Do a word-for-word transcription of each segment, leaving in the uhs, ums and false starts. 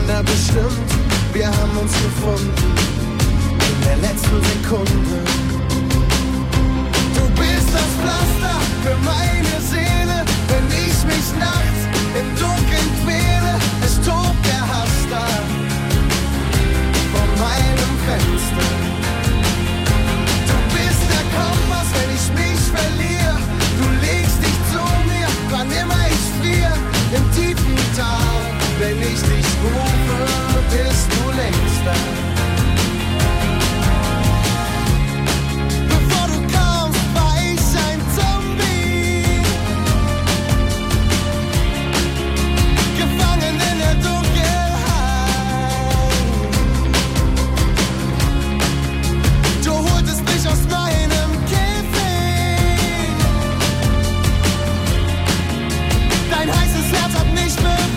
Na bestimmt, wir haben uns gefunden in der letzten Sekunde. Du bist das Pflaster für meine Seele, wenn ich mich nachts im Dunkeln quäle. Es tobt der Hass da vor meinem Fenster. Du bist der Kompass, wenn ich mich verliere. Du legst dich zu mir, wann immer ich friere. Im tiefen Tal, wenn ich dich rufe, bist du längst da. Bevor du kamst, war ich ein Zombie, gefangen in der Dunkelheit. Du holtest mich aus meinem Käfig, dein heißes Herz hat mich befreit.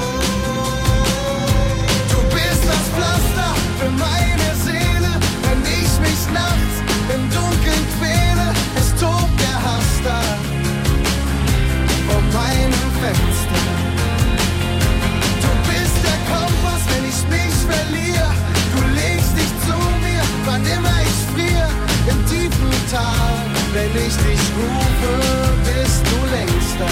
Du bist das Pflaster für meine Seele, wenn ich mich nachts im Dunkeln quäle. Es tobt der Hass da vor meinem Fenster. Du bist der Kompass, wenn ich mich verliere. Du legst dich zu mir, wann immer ich friere. Im tiefen Tal, wenn ich dich rufe, bist du längst da.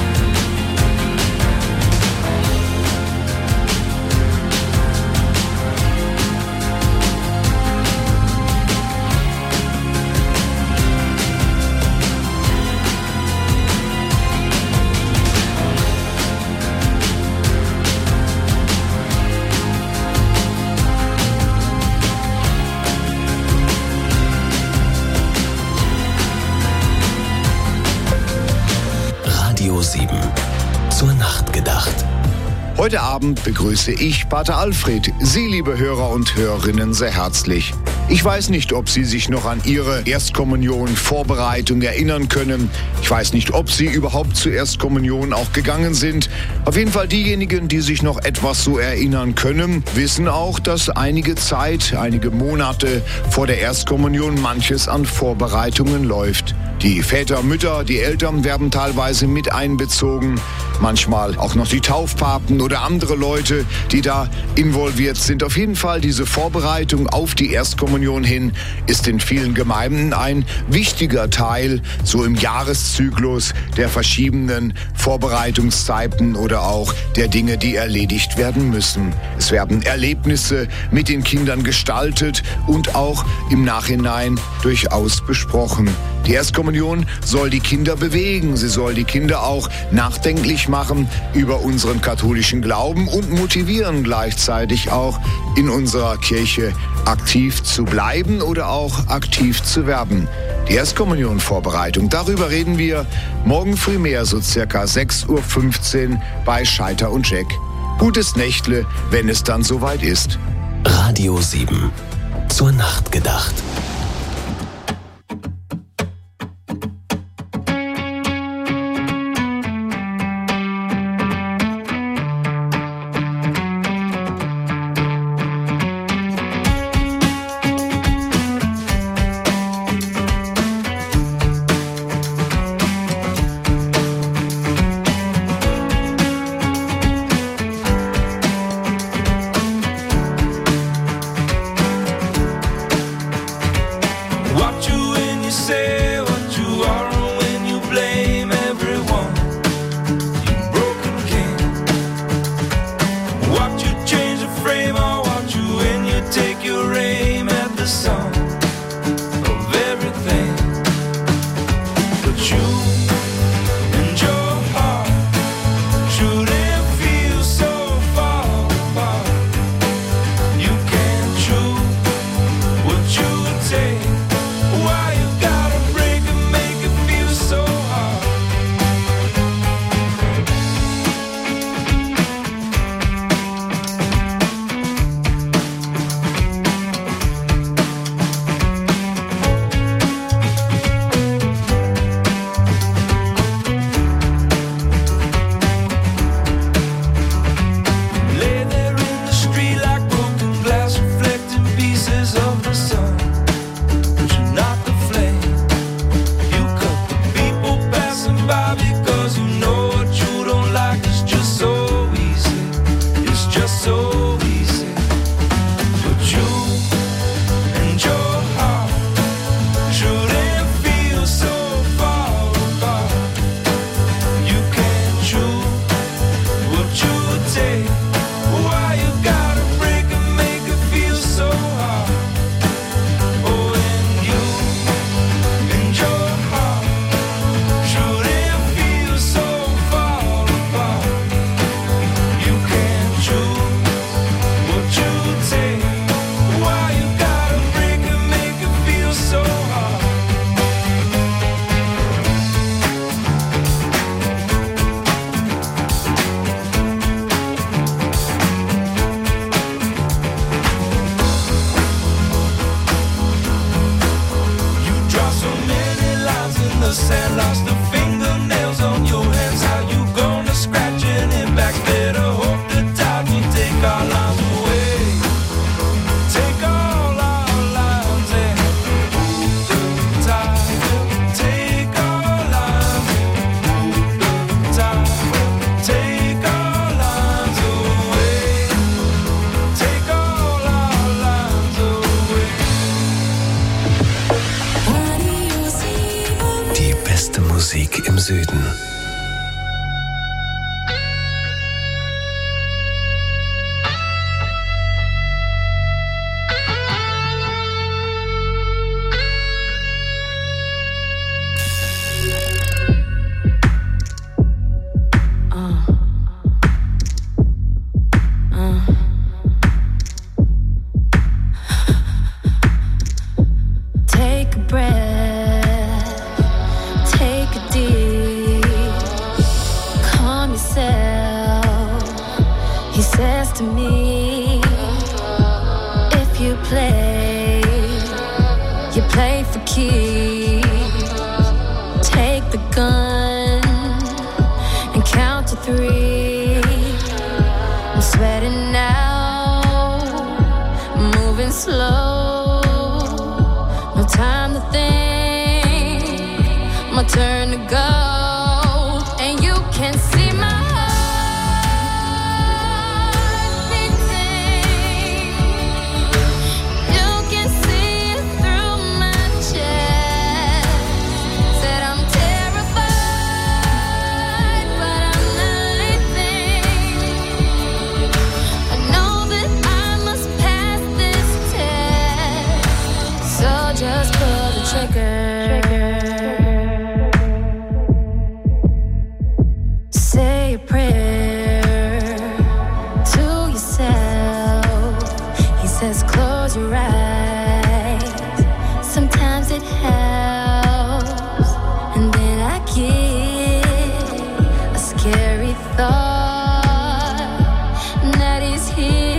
Radio sieben. Zur Nacht gedacht. Heute Abend begrüße ich Pater Alfred, Sie, liebe Hörer und Hörerinnen, sehr herzlich. Ich weiß nicht, ob Sie sich noch an Ihre Erstkommunion-Vorbereitung erinnern können. Ich weiß nicht, ob Sie überhaupt zur Erstkommunion auch gegangen sind. Auf jeden Fall diejenigen, die sich noch etwas so erinnern können, wissen auch, dass einige Zeit, einige Monate vor der Erstkommunion manches an Vorbereitungen läuft. Die Väter, Mütter, die Eltern werden teilweise mit einbezogen. Manchmal auch noch die Taufpaten oder andere Leute, die da involviert sind. Auf jeden Fall diese Vorbereitung auf die Erstkommunion hin ist in vielen Gemeinden ein wichtiger Teil, so im Jahreszyklus der verschiedenen Vorbereitungszeiten oder auch der Dinge, die erledigt werden müssen. Es werden Erlebnisse mit den Kindern gestaltet und auch im Nachhinein durchaus besprochen. Die Erstkommunion soll die Kinder bewegen, sie soll die Kinder auch nachdenklich machen über unseren katholischen Glauben und motivieren gleichzeitig auch in unserer Kirche aktiv zu bleiben oder auch aktiv zu werden. Die Erstkommunion-Vorbereitung, darüber reden wir morgen früh mehr, so circa sechs Uhr fünfzehn bei Scheiter und Jack. Gutes Nächtle, wenn es dann soweit ist. Radio sieben. Zur Nacht gedacht. Süden. Scary thought that he's here.